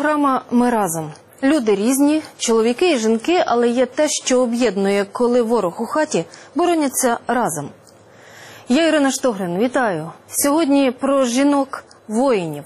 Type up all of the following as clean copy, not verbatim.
програма «Ми разом». Люди різні, чоловіки і жінки, але є те, що об'єднує, коли ворог у хаті, бороняться разом. Я Ірина Штогрин, вітаю. Сьогодні про жінок-воїнів.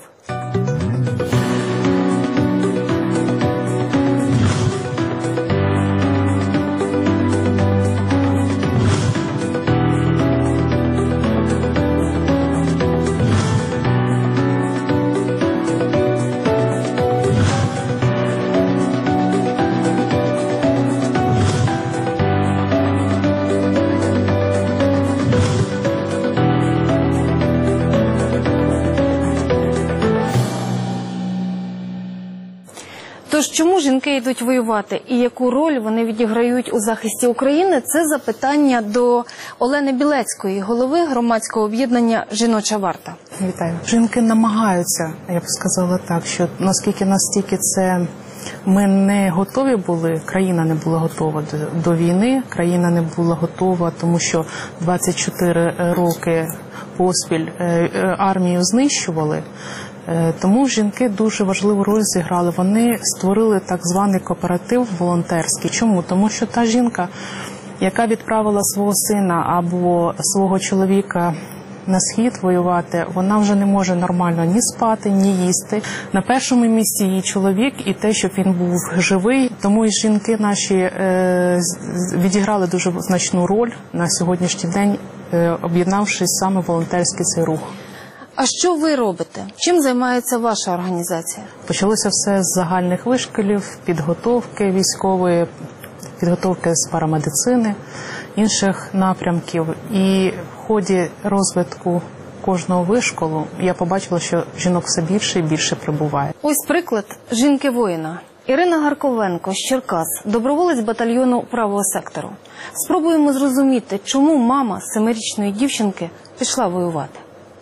Тож, чому жінки йдуть воювати і яку роль вони відіграють у захисті України – це запитання до Олени Білецької, голови громадського об'єднання «Жіноча варта». Вітаю. Жінки намагаються, я б сказала так, що настільки це ми не готові були, країна не була готова до війни, країна не була готова, тому що 24 роки поспіль армію знищували. Тому жінки дуже важливу роль зіграли. Вони створили так званий кооператив волонтерський. Чому? Тому що та жінка, яка відправила свого сина або свого чоловіка на схід воювати, вона вже не може нормально ні спати, ні їсти. На першому місці її чоловік і те, щоб він був живий. Тому і жінки наші відіграли дуже значну роль на сьогоднішній день, об'єднавшись саме в волонтерський цей рух. А що ви робите? Чим займається ваша організація? Почалося все з загальних вишколів, підготовки військової, підготовки з парамедицини, інших напрямків. І в ході розвитку кожного вишколу я побачила, що жінок все більше і більше прибуває. Ось приклад жінки-воїна. Ірина Гарковенко з Черкас, доброволець батальйону правого сектору. Спробуємо зрозуміти, чому мама 7-річної дівчинки пішла воювати.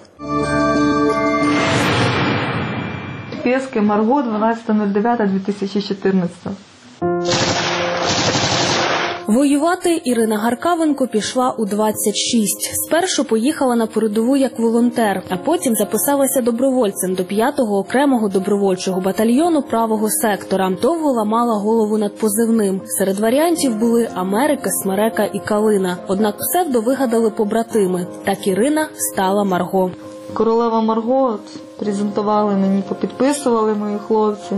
Пески, Марго, 12.09.2014. Воювати Ірина Гаркавенко пішла у 26. Спершу поїхала на передову як волонтер, а потім записалася добровольцем до 5-го окремого добровольчого батальйону правого сектора. Довго ламала голову над позивним. Серед варіантів були Америка, Смерека і Калина. Однак псевдо вигадали побратими. Так Ірина стала Марго. Королева Марго презентували мені, попідписували мої хлопці.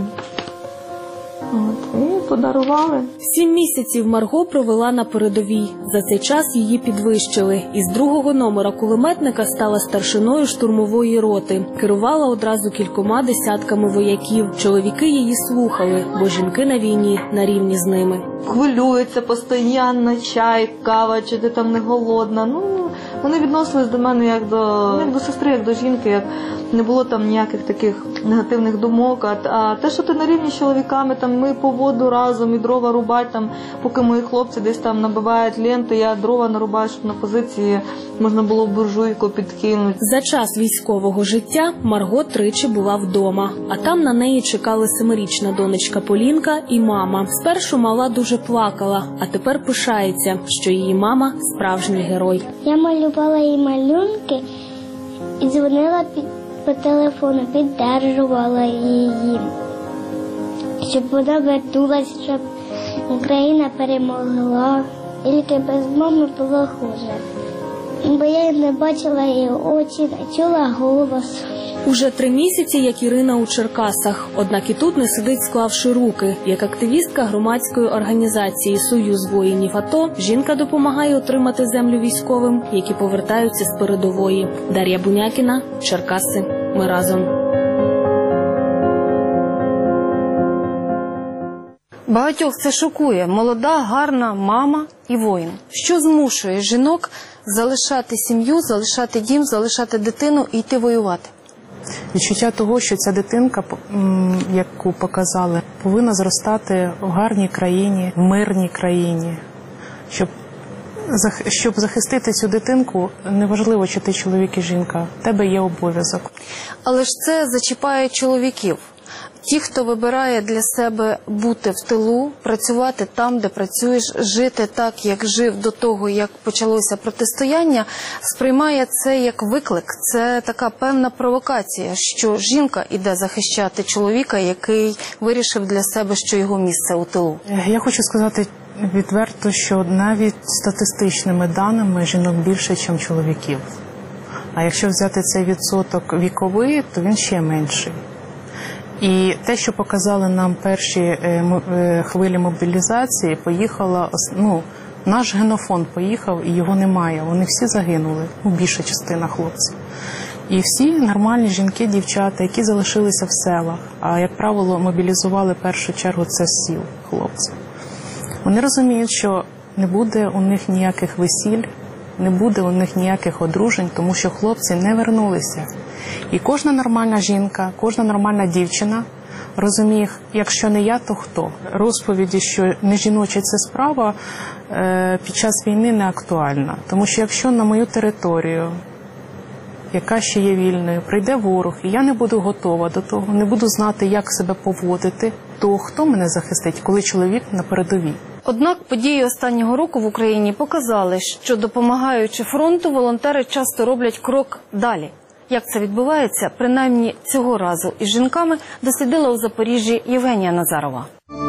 І подарували. 7 місяців Марго провела на передовій. За цей час її підвищили. Із 2-го номера кулеметника стала старшиною штурмової роти. Керувала одразу кількома десятками вояків. Чоловіки її слухали, бо жінки на війні на рівні з ними. Хвилюються постійно, чай, кава, чи ти там не голодна. Вони відносились до мене як до сестри, як до жінки, як не було там ніяких таких негативних думок. А те, що ти на рівні з чоловіками, там ми по воду разом і дрова рубать, там, поки мої хлопці десь там набивають ленту, я дрова нарубаю, щоб на позиції можна було буржуйку підкинути. За час військового життя Марго тричі була вдома, а там на неї чекали 7-річна донечка Полінка і мама. Спершу мала дуже плакала, а тепер пишається, що її мама – справжній герой. Я малювала їй малюнки і дзвонила по телефону, піддержувала її, щоб вона вернулася, щоб Україна перемогла. Тільки без мами було хуже, бо я не бачила її очі, не чула голос. Уже 3 місяці, як Ірина у Черкасах. Однак і тут не сидить, склавши руки. Як активістка громадської організації «Союз воїнів АТО», жінка допомагає отримати землю військовим, які повертаються з передової. Дар'я Бунякіна, Черкаси. Ми разом. Багатьох це шокує. Молода, гарна мама і воїн. Що змушує жінок залишати сім'ю, залишати дім, залишати дитину і йти воювати? Відчуття того, що ця дитинка, яку показали, повинна зростати в гарній країні, в мирній країні. Щоб захистити цю дитинку, неважливо, чи ти чоловік і жінка, в тебе є обов'язок. Але ж це зачіпає чоловіків. Ті, хто вибирає для себе бути в тилу, працювати там, де працюєш, жити так, як жив до того, як почалося протистояння, сприймає це як виклик. Це така певна провокація, що жінка іде захищати чоловіка, який вирішив для себе, що його місце у тилу. Я хочу сказати відверто, що навіть статистичними даними жінок більше, ніж чоловіків. А якщо взяти цей відсоток віковий, то він ще менший. І те, що показали нам перші хвилі мобілізації, наш генофонд поїхав і його немає. Вони всі загинули, більша частина хлопців. І всі нормальні жінки, дівчата, які залишилися в селах, а, як правило, мобілізували в першу чергу це з сіл хлопців. Вони розуміють, що не буде у них ніяких весіль, не буде у них ніяких одружень, тому що хлопці не вернулися. І кожна нормальна жінка, кожна нормальна дівчина розуміє, якщо не я, то хто. Розповіді, що не жіноча це справа, під час війни не актуальна. Тому що якщо на мою територію, яка ще є вільною, прийде ворог, і я не буду готова до того, не буду знати, як себе поводити, то хто мене захистить, коли чоловік на передовій? Однак події останнього року в Україні показали, що, допомагаючи фронту, волонтери часто роблять крок далі. Як це відбувається, принаймні цього разу із жінками, дослідила у Запоріжжі Євгенія Назарова.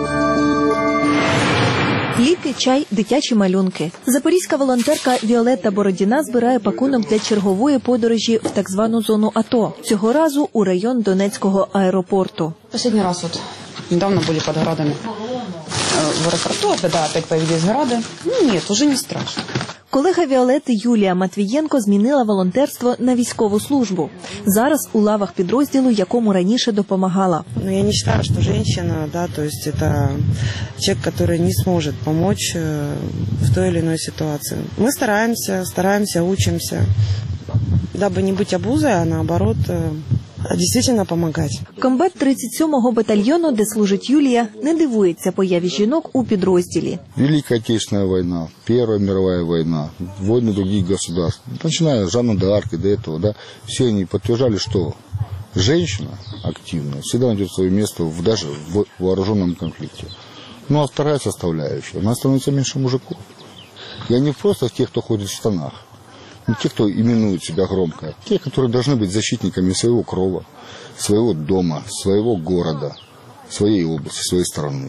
Ліки, чай, дитячі малюнки. Запорізька волонтерка Віолетта Бородіна збирає пакунок для чергової подорожі в так звану зону АТО. Цього разу у район Донецького аеропорту. Последний раз недавно были под Градами в аэропорту, опять появились Грады. Нет, уже не страшно. Колега Віолетти Юлія Матвієнко змінила волонтерство на військову службу. Зараз у лавах підрозділу, якому раніше допомагала. Но я не считаю, что женщина, то есть это человек, который не сможет помочь в той или иной ситуации. Мы стараемся, учимся, дабы не быть обузой, а наоборот дійсно допомагати. Комбат 37-го батальйону, де служить Юлія, не дивується появі жінок у підрозділі. Великая Отечественная война, Первая мировая война, войны других государств. Начиная с Жанны д'Арк и до этого, все они подтверждали, что женщина активная всегда найдет свое место даже в вооруженном конфликте. Ну а вторая составляющая, она становится меньше мужиков. И они просто те, кто ходит в штанах. Не те, кто именует себя громко, а те, которые должны быть защитниками своего крова, своего дома, своего города, своей области, своей страны.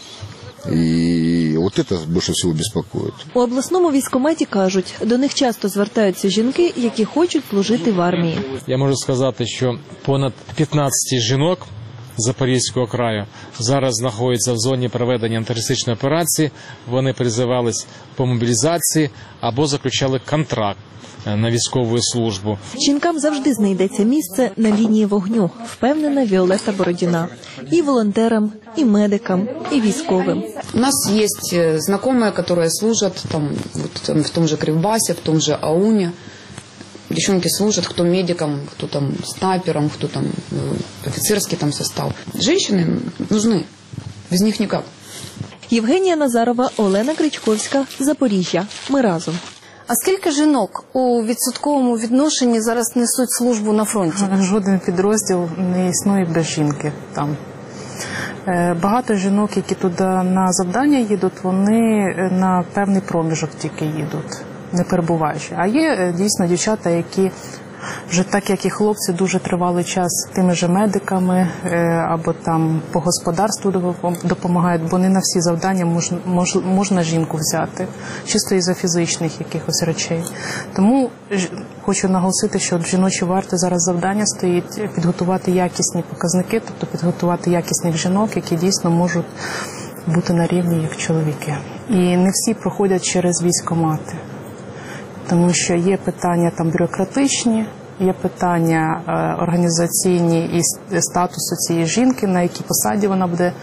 І от це більше всього безпокоїть. У обласному військкоматі кажуть, до них часто звертаються жінки, які хочуть служити в армії. Я можу сказати, що понад 15 жінок Запорізького краю зараз знаходяться в зоні проведення антитерористичної операції. Вони призивались по мобілізації або заключали контракт на військову службу. Жінкам завжди знайдеться місце на лінії вогню, впевнена Віолетта Бородіна. І волонтерам, і медикам, і військовим. У нас есть знакомые, которые служат в том же Кривбасе, в том же Ауне. Девчонки служат, кто медиком, кто там снайпером, кто там офицерский там состав. Женщины нужны, без них никак. Євгенія Назарова, Олена Кричковська, Запоріжжя. Ми разом. А скільки жінок у відсотковому відношенні зараз несуть службу на фронті? Жоден підрозділ не існує без жінки там. Багато жінок, які туди на завдання їдуть, вони на певний проміжок тільки їдуть, не перебуваючи. А є дійсно дівчата, які вже так, як і хлопці, дуже тривалий час тими же медиками або там по господарству допомагають, бо не на всі завдання можна жінку взяти, чисто із-за фізичних якихось речей. Тому хочу наголосити, що в жіночій варті зараз завдання стоїть підготувати якісні показники, тобто підготувати якісних жінок, які дійсно можуть бути на рівні як чоловіки. І не всі проходять через військкомати. Тому що є питання там бюрократичні, є питання організаційні і статусу цієї жінки, на якій посаді вона буде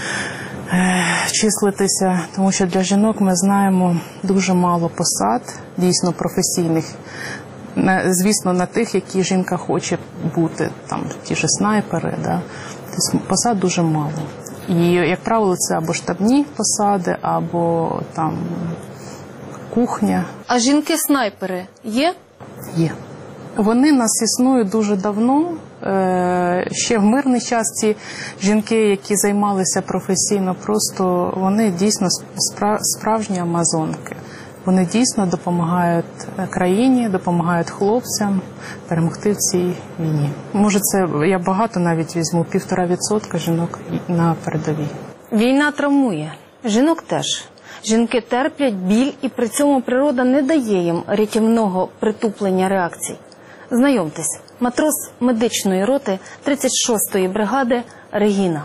числитися. Тому що для жінок ми знаємо дуже мало посад, дійсно професійних. Звісно, на тих, які жінка хоче бути, там ті ж снайпери, тобто посад дуже мало. І, як правило, це або штабні посади, або там кухня. А жінки-снайпери є? Є. Вони нас існують дуже давно. Ще в мирний час ці жінки, які займалися професійно, просто вони дійсно справжні амазонки. Вони дійсно допомагають країні, допомагають хлопцям перемогти в цій війні. Може, це я багато навіть візьму, 1,5% жінок на передовій. Війна травмує. Жінок теж. Жінки терплять біль, і при цьому природа не дає їм рятівного притуплення реакцій. Знайомтесь, матрос медичної роти 36-ї бригади Регіна.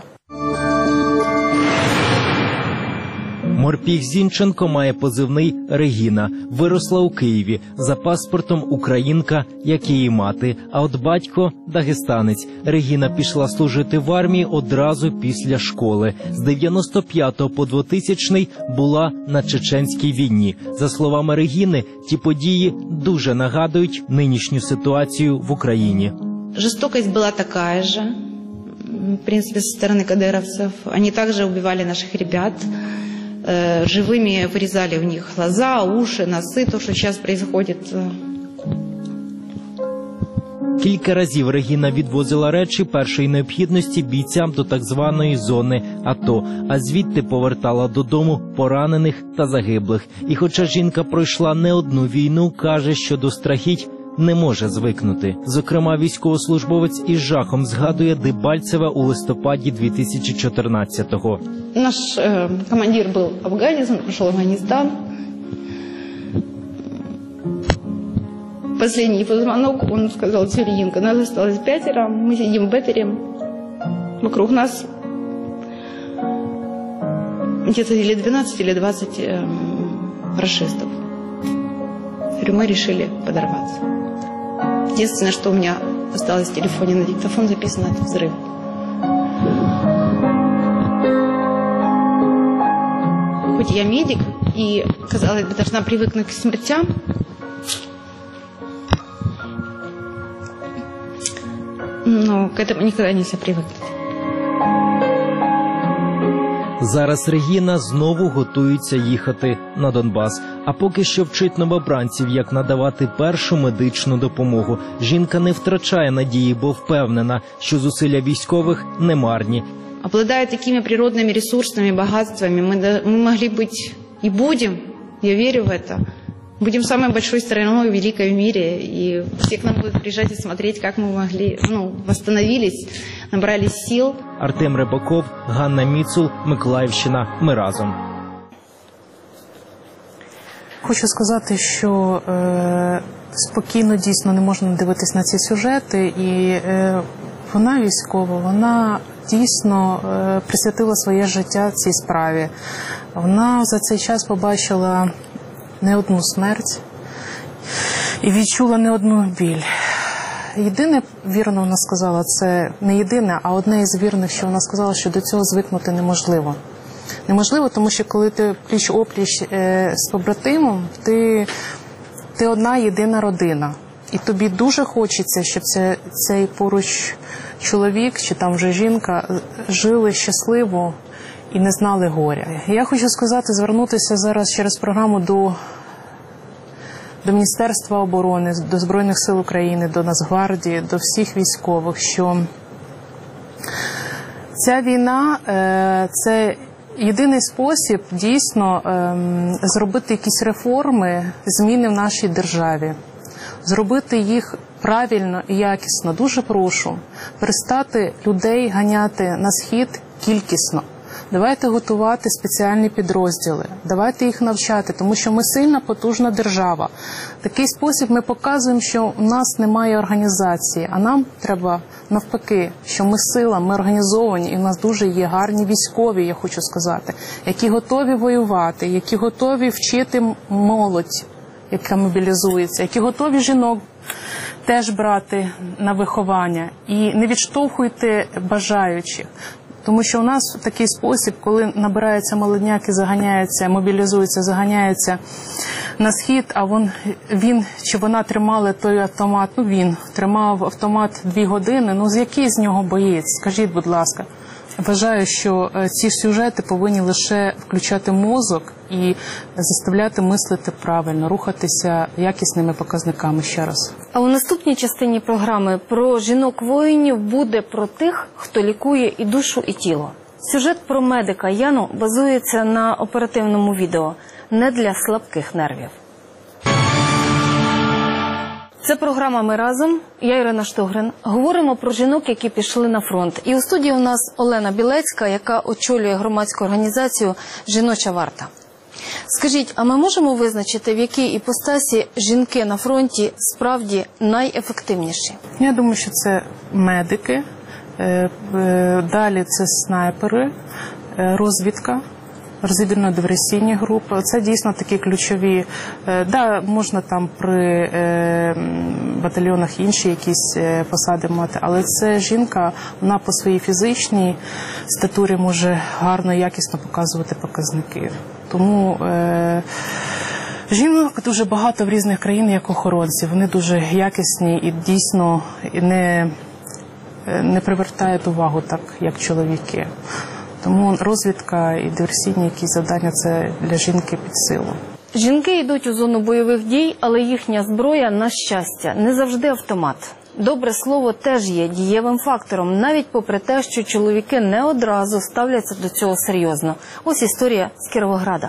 Морпіх Зінченко має позивний «Регіна». Виросла у Києві. За паспортом українка, як її мати. А от батько – дагестанець. Регіна пішла служити в армії одразу після школи. З 95 по 2000 була на Чеченській війні. За словами Регіни, ті події дуже нагадують нинішню ситуацію в Україні. Жестокость была такая же, в принципе, со стороны кадыровцев. Они также убивали наших ребят. Живыми вырезали у них глаза, уши, носы, то, что сейчас происходит. Кілька разів Регіна відвозила речі першої необхідності бійцям до так званої зони АТО, а звідти повертала додому поранених та загиблих. І хоча жінка пройшла не одну війну, каже, що до страхіть не може звикнути. Зокрема, військовослужбовець із жахом згадує Дебальцеве у листопаді 2014-го. Наш командир был афганец, он прошел Афганистан. Последний его звонок, он сказал: Сергеенко, нас осталось 5, мы сидим в Бетере, вокруг нас где-то или 12, или 20 рашистов. Мы решили подорваться. Единственное, что у меня осталось в телефоне на диктофон записано, это взрыв. Хоть я медик и, казалось бы, должна привыкнуть к смертям, но к этому никогда нельзя привыкнуть. Зараз Регіна знову готується їхати на Донбас. А поки що вчить новобранців, як надавати першу медичну допомогу. Жінка не втрачає надії, бо впевнена, що зусилля військових не марні. Обладая такими природными ресурсами, богатствами, мы могли быть и будем, я верю в это, будем самой большой страной великой в мире, и все к нам будут приезжать и смотреть, как мы могли, восстановились, набрались сил. Артем Рибаков, Ганна Міцул, Миколаївщина. Ми разом. Хочу сказати, що спокійно дійсно не можна дивитись на ці сюжети, і вона військова, вона дійсно присвятила своє життя цій справі. Вона за цей час побачила не одну смерть і відчула не одну біль. Єдине, вірно вона сказала, це не єдине, а одне із вірних, що вона сказала, що до цього звикнути неможливо. Неможливо, тому що коли ти пліч-опліч з побратимом, ти одна єдина родина. І тобі дуже хочеться, щоб цей поруч чоловік, чи там вже жінка, жили щасливо і не знали горя. Я хочу сказати, звернутися зараз через програму до Міністерства оборони, до Збройних сил України, до Нацгвардії, до всіх військових, що ця війна – це єдиний спосіб дійсно зробити якісь реформи, зміни в нашій державі. Зробити їх правильно і якісно. Дуже прошу перестати людей ганяти на схід кількісно. Давайте готувати спеціальні підрозділи, давайте їх навчати, тому що ми сильна, потужна держава. В такий спосіб ми показуємо, що у нас немає організації, а нам треба навпаки, що ми сила, ми організовані, і в нас дуже є гарні військові, я хочу сказати, які готові воювати, які готові вчити молодь, яка мобілізується, які готові жінок теж брати на виховання. І не відштовхуйте бажаючих. Тому що у нас в такий спосіб, коли набираються молодняки, заганяються, мобілізуються, заганяються на схід, а він чи вона тримали той автомат, він тримав автомат 2 години, з який з нього боєць? Скажіть, будь ласка. Вважаю, що ці сюжети повинні лише включати мозок і заставляти мислити правильно, рухатися якісними показниками ще раз. А у наступній частині програми про жінок-воїнів буде про тих, хто лікує і душу, і тіло. Сюжет про медика Яну базується на оперативному відео «Не для слабких нервів». Це програма «Ми разом». Я Ірина Штогрин. Говоримо про жінок, які пішли на фронт. І у студії у нас Олена Білецька, яка очолює громадську організацію «Жіноча варта». Скажіть, а ми можемо визначити, в якій іпостасі жінки на фронті справді найефективніші? Я думаю, що це медики, далі це снайпери, розвідка, розвідувально-диверсійні групи. Це дійсно такі ключові. Да, можна там при батальйонах інші якісь посади мати, але це жінка, вона по своїй фізичній статурі може гарно і якісно показувати показники. Тому жінок дуже багато в різних країнах як охоронців. Вони дуже якісні і дійсно не привертають увагу так, як чоловіки. Тому розвідка і диверсійні якісь завдання – це для жінки під силу. Жінки йдуть у зону бойових дій, але їхня зброя, на щастя, не завжди автомат. Добре слово теж є дієвим фактором, навіть попри те, що чоловіки не одразу ставляться до цього серйозно. Ось історія з Кіровограда.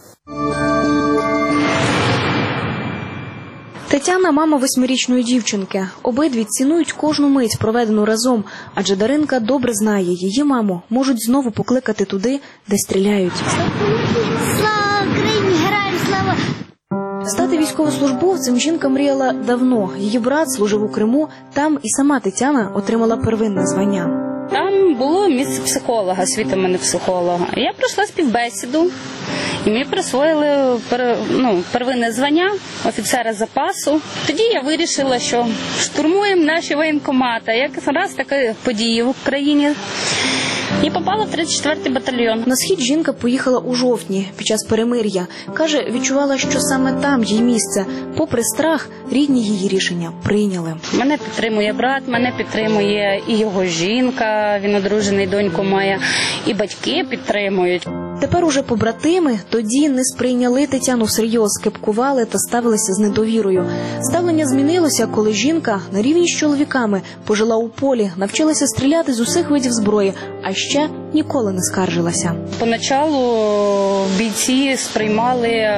Тетяна – мама 8-річної дівчинки. Обидві цінують кожну мить, проведену разом, адже Даринка добре знає, її маму можуть знову покликати туди, де стріляють. Слава Україні, героям слава! Стати військовослужбовцем жінка мріяла давно. Її брат служив у Криму, там і сама Тетяна отримала первинне звання. Там було місце психолога, освіта в мене психолога. Я пройшла співбесіду, і мені присвоїли первинне звання офіцера запасу. Тоді я вирішила, що штурмуємо наші воєнкомати. Якраз такі події в Україні. І попала в 34-й батальйон. На схід жінка поїхала у жовтні, під час перемир'я. Каже, відчувала, що саме там їй місце. Попри страх, рідні її рішення прийняли. Мене підтримує брат, мене підтримує і його жінка, він одружений, доньку має, і батьки підтримують. Тепер уже побратими тоді не сприйняли Тетяну всерйоз, скепкували та ставилися з недовірою. Ставлення змінилося, коли жінка на рівні з чоловіками пожила у полі, навчилася стріляти з усіх видів зброї, а ще ніколи не скаржилася. Поначалу бійці сприймали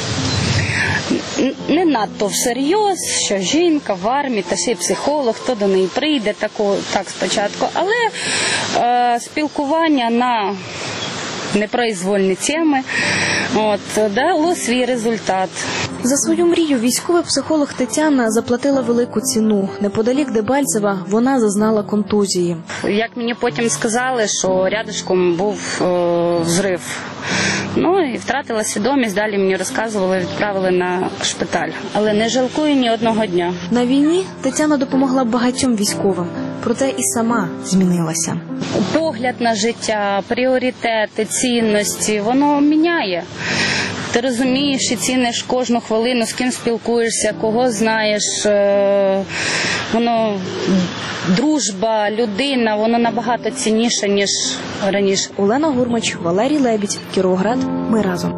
не надто всерйоз, що жінка в армії, та ще й психолог, хто до неї прийде, так спочатку. Але спілкування на непроизвольні теми дало свій результат. За свою мрію військовий психолог Тетяна заплатила велику ціну. Неподалік Дебальцева вона зазнала контузії. Як мені потім сказали, що рядышком був взрив. І втратила свідомість, далі мені розказували, відправили на шпиталь. Але не жалкую ні одного дня. На війні Тетяна допомогла багатьом військовим, проте і сама змінилася. Погляд на життя, пріоритети, цінності, воно міняє. Ти розумієш і ціниш кожну хвилину, з ким спілкуєшся, кого знаєш. Дружба, людина, воно набагато цінніше, ніж раніше. Олена Гурмач, Валерій Лебідь, Кіровоград. Ми разом.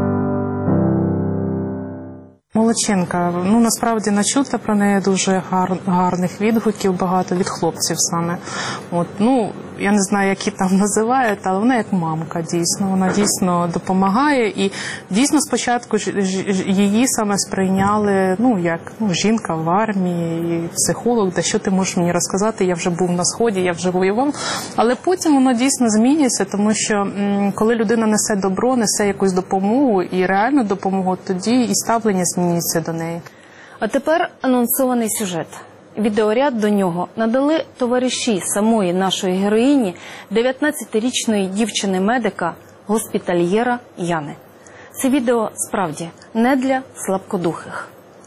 Молодчинка. Насправді начута про неї дуже гарних відгуків, багато від хлопців саме. Я не знаю, які там називають, але вона як мамка, дійсно. Вона дійсно допомагає і дійсно спочатку її саме сприйняли, як жінка в армії, і психолог, що ти можеш мені розказати, я вже був на Сході, я вже воював. Але потім воно дійсно змінюється, тому що коли людина несе добро, несе якусь допомогу і реальну допомогу, тоді і ставлення змінюється до неї. А тепер анонсований сюжет. Відеоряд до нього надали товариші самої нашої героїні, 19-річної дівчини-медика, госпітальєра Яни. Це відео справді не для слабкодухих.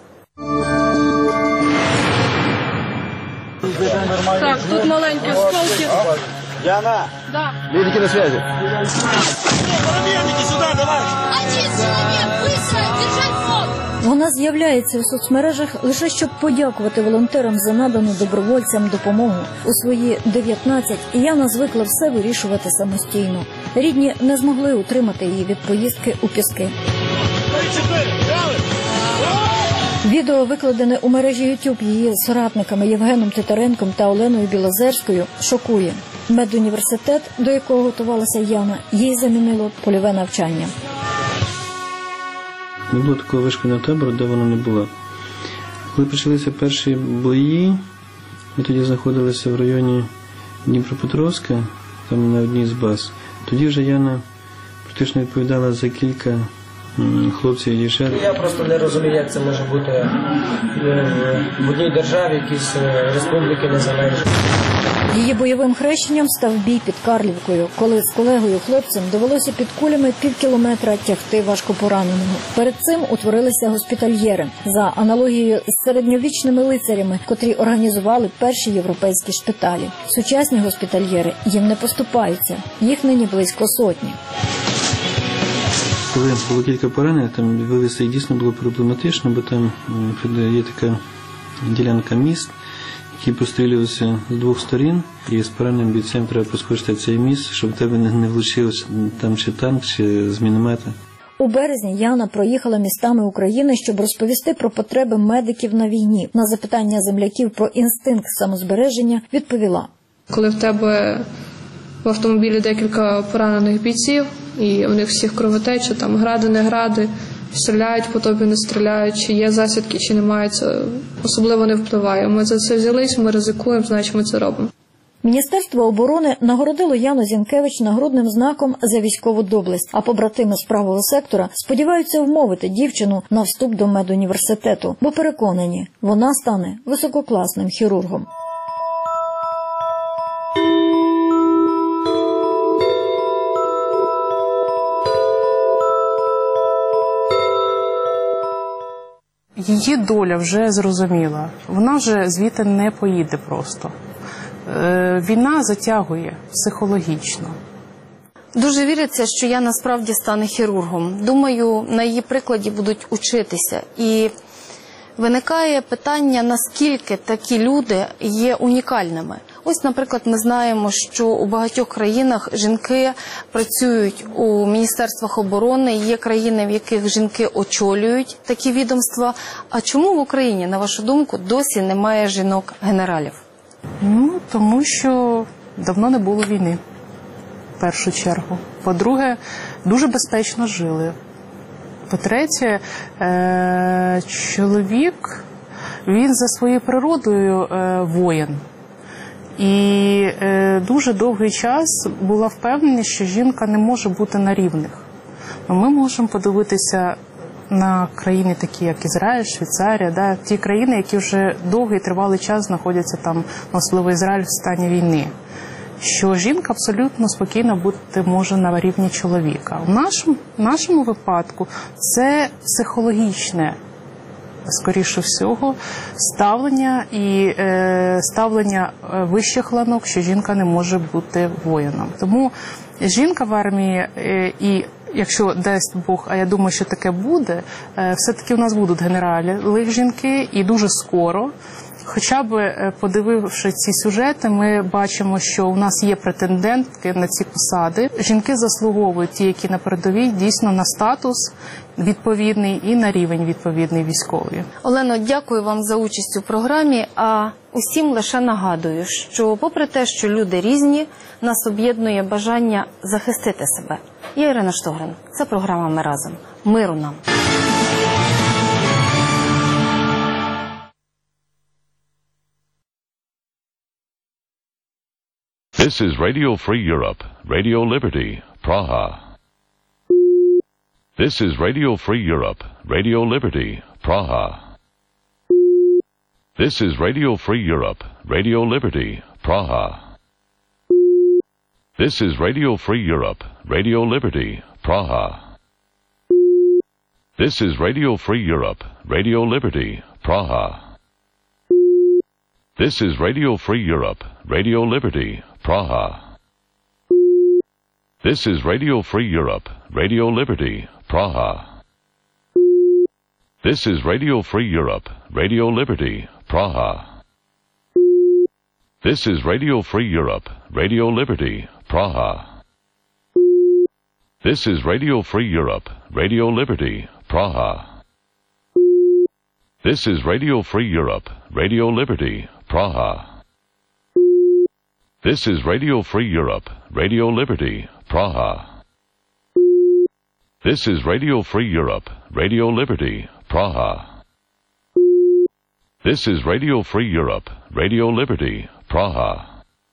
Так, тут маленькі осколки. Яна! Да. Медики на связи. Медики сюда, давай! Один человек, быстро, держать фон! Вона з'являється у соцмережах лише щоб подякувати волонтерам за надану добровольцям допомогу. У свої 19 Яна звикла все вирішувати самостійно. Рідні не змогли утримати її від поїздки у Піски. Відео, викладене у мережі YouTube її соратниками Євгеном Титаренком та Оленою Білозерською, шокує. Медуніверситет, до якого готувалася Яна, їй замінило польове навчання. Не було такого вишкільного табору, де вона не була. Коли почалися перші бої, ми тоді знаходилися в районі Дніпропетровська, там на одній з баз. Тоді вже Яна практично відповідала за кілька хлопців і дівчат. Я просто не розумію, як це може бути в одній державі, якісь республіки незалежні. Її бойовим хрещенням став бій під Карлівкою, коли з колегою-хлопцем довелося під кулями півкілометра тягти важкопораненого. Перед цим утворилися госпітальєри, за аналогією з середньовічними лицарями, котрі організували перші європейські шпиталі. Сучасні госпітальєри їм не поступаються, їх нині близько 100. Коли було кілька поранених, там вивезти їх дійсно було проблематично, бо там є така ділянка міст, які пострілювалися з двох сторін, і з пораненим бійцем треба проскочити цей міст, щоб в тебе не влучився там чи танк, чи з міномета. У березні Яна проїхала містами України, щоб розповісти про потреби медиків на війні. На запитання земляків про інстинкт самозбереження відповіла. Коли в тебе в автомобілі декілька поранених бійців, і у них всіх кровотеча, там гради, не гради, стріляють по тобі, не стріляють, чи є засідки, чи немає, це особливо не впливає. Ми за це взялись, ми ризикуємо, значить ми це робимо. Міністерство оборони нагородило Яну Зінкевич нагрудним знаком за військову доблесть, а побратими з правого сектора сподіваються вмовити дівчину на вступ до медуніверситету, бо переконані, вона стане висококласним хірургом. Її доля вже зрозуміла. Вона вже звідти не поїде просто. Війна затягує психологічно. Дуже віриться, що я насправді стане хірургом. Думаю, на її прикладі будуть учитися. І виникає питання, наскільки такі люди є унікальними. Ось, наприклад, ми знаємо, що у багатьох країнах жінки працюють у міністерствах оборони, є країни, в яких жінки очолюють такі відомства. А чому в Україні, на вашу думку, досі немає жінок-генералів? Тому що давно не було війни, в першу чергу. По-друге, дуже безпечно жили. По-третє, чоловік, він за своєю природою воїн. І дуже довгий час була впевненість, що жінка не може бути на рівних. Ми можемо подивитися на країни такі, як Ізраїль, Швейцарія, ті країни, які вже довгий тривалий час знаходяться там, особливо Ізраїль, в стані війни. Що жінка абсолютно спокійно бути може на рівні чоловіка. В нашому випадку це психологічне, скоріше всього, ставлення і ставлення вищих ланок, що жінка не може бути воїном. Тому жінка в армії, і якщо дасть Бог, а я думаю, що таке буде, все-таки у нас будуть генерали жінки, і дуже скоро. Хоча б подививши ці сюжети, ми бачимо, що у нас є претендентки на ці посади. Жінки заслуговують, ті, які на передовій, дійсно на статус відповідний і на рівень відповідний військовий. Олено, дякую вам за участь у програмі, а усім лише нагадую, що попри те, що люди різні, нас об'єднує бажання захистити себе. Я Ірина Штогрин. Це програма «Ми разом». Миру нам! This is Radio Free Europe, Radio Liberty, Praha. This is Radio Free Europe, Radio Liberty, Praha. This is Radio Free Europe, Radio Liberty, Praha. This is Radio Free Europe, Radio Liberty, Praha. This is Radio Free Europe, Radio Liberty, Praha. This is Radio Free Europe, Radio Liberty, Praha. This is Radio Free Europe, Radio Liberty, Praha. This is Radio Free Europe, Radio Liberty, Praha. This is Radio Free Europe, Radio Liberty, Praha. This is Radio Free Europe, Radio Liberty, Praha. This is Radio Free Europe, Radio Liberty, Praha. This is Radio Free Europe, Radio Liberty, Praha. This is Radio Free Europe, Radio Liberty, Praha. This is Radio Free Europe, Radio Liberty, Praha.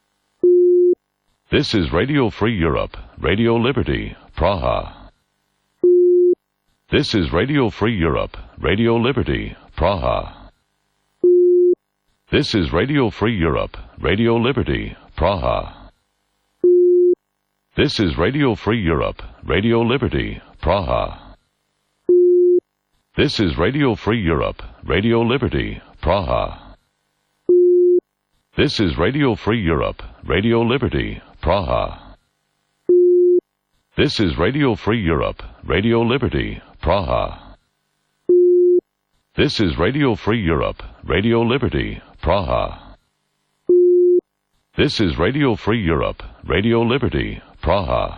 This is Radio Free Europe, Radio Liberty, Praha. This is Radio Free Europe, Radio Liberty, Praha. This is Radio Free Europe, Radio Liberty, Praha. This is Radio Free Europe, Radio Liberty, Praha. This is Radio Free Europe, Radio Liberty, Praha. This is Radio Free Europe, Radio Liberty, Praha. This is Radio Free Europe, Radio Liberty, Praha. This is Radio Free Europe, Radio Liberty, Praha. This is Radio Free Europe, Radio Liberty, Praha.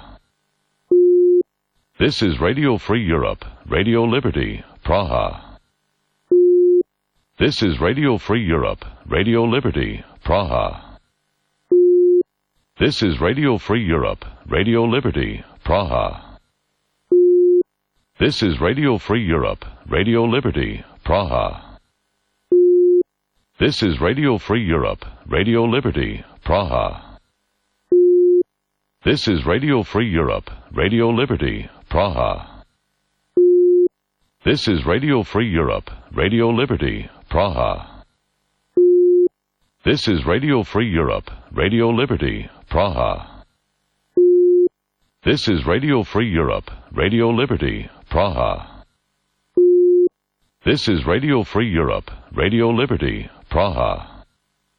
This is Radio Free Europe, Radio Liberty, Praha. This is Radio Free Europe, Radio Liberty, Praha. This is Radio Free Europe, Radio Liberty, Praha. This is Radio Free Europe, Radio Liberty, Praha. This is Radio Free Europe, Radio Liberty, Praha. This is Radio Free Europe, Radio Liberty, Praha. This is Radio Free Europe, Radio Liberty, Praha. This is Radio Free Europe, Radio Liberty, Praha. This is Radio Free Europe, Radio Liberty, Praha. This is Radio Free Europe, Radio Liberty, Praha.